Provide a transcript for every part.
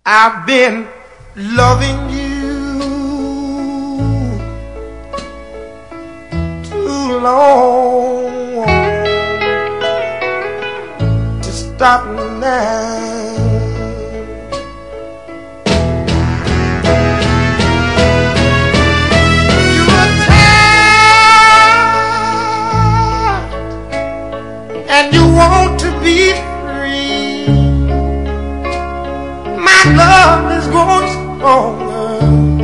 I've been loving you too long to stop now. You are tired and you want to be free. My love is growing stronger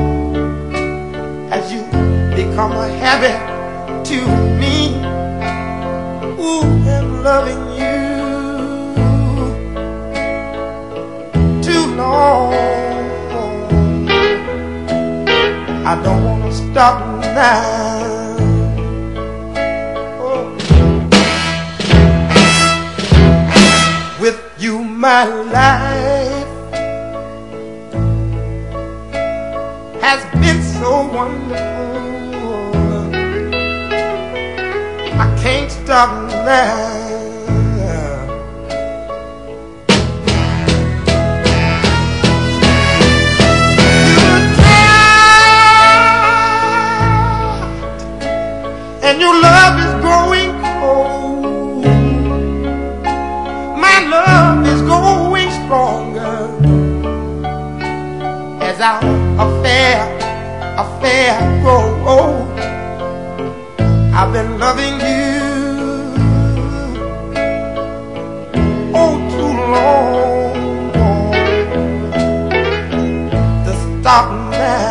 as you become a habit to me. Ooh, I'm loving you too long. I don't want to stop now. Oh. With you, my life has been so wonderful. I can't stop now. You're tired and your love is growing cold. My love is growing stronger as our affair grow old. I've been loving you oh too long to stop now.